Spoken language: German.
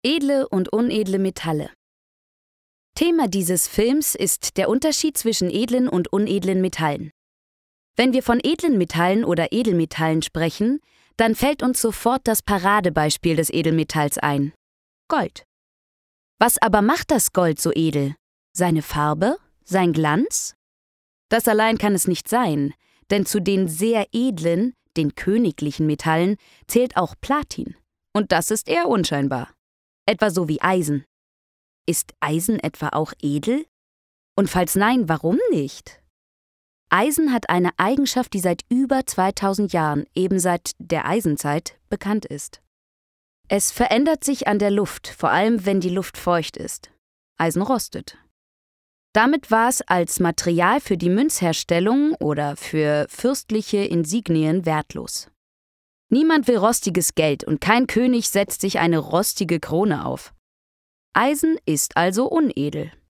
Edle und unedle Metalle. Thema dieses Films ist der Unterschied zwischen edlen und unedlen Metallen. Wenn wir von edlen Metallen oder Edelmetallen sprechen, dann fällt uns sofort das Paradebeispiel des Edelmetalls ein: Gold. Was aber macht das Gold so edel? Seine Farbe? Sein Glanz? Das allein kann es nicht sein, denn zu den sehr edlen, den königlichen Metallen zählt auch Platin. Und das ist eher unscheinbar. Etwa so wie Eisen. Ist Eisen etwa auch edel? Und falls nein, warum nicht? Eisen hat eine Eigenschaft, die seit über 2000 Jahren, eben seit der Eisenzeit, bekannt ist. Es verändert sich an der Luft, vor allem wenn die Luft feucht ist. Eisen rostet. Damit war es als Material für die Münzherstellung oder für fürstliche Insignien wertlos. Niemand will rostiges Geld und kein König setzt sich eine rostige Krone auf. Eisen ist also unedel.